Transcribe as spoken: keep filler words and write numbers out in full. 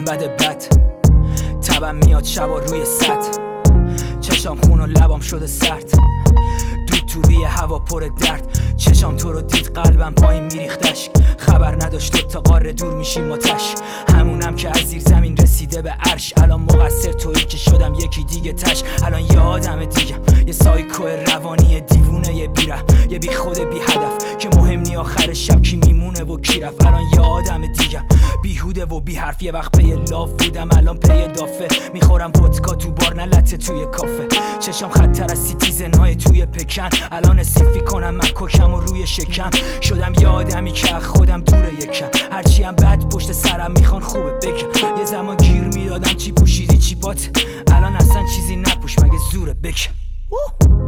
بده بد تبم میاد شبا روی سد چشام خون و لبام شده سرد دود توی هوا پر درد چشام تو رو دید قلبم پایین میریختش خبر نداشت تا قاره دور میشیم آتش همونم که از زیر زمین رسیده به عرش الان مقصر تویی که شدم یکی دیگه تش الان یه آدم دیگم یه سایکو روانی دیوونه یه بیره یه بی خود بی هدف که مهم نی آخر شب کی میمونه و کی رفت الان یه آدم دیگم بیهوده و بی حرف یه وقت پی لاف بودم الان پی دافه میخورم ودکا تو بار نه لته توی کافه چشام خطر از سیتیزنهای توی پکن الان سیفی کنم من کوکم و روی شکم شدم یه آدمی که خودم دوره یکم هرچی هم بد پشت سرم میخوان خوبه بکن یه زمان گیر میدادم چی پوشیدی چی پات الان اصلا چیزی نپوش مگه زوره بکن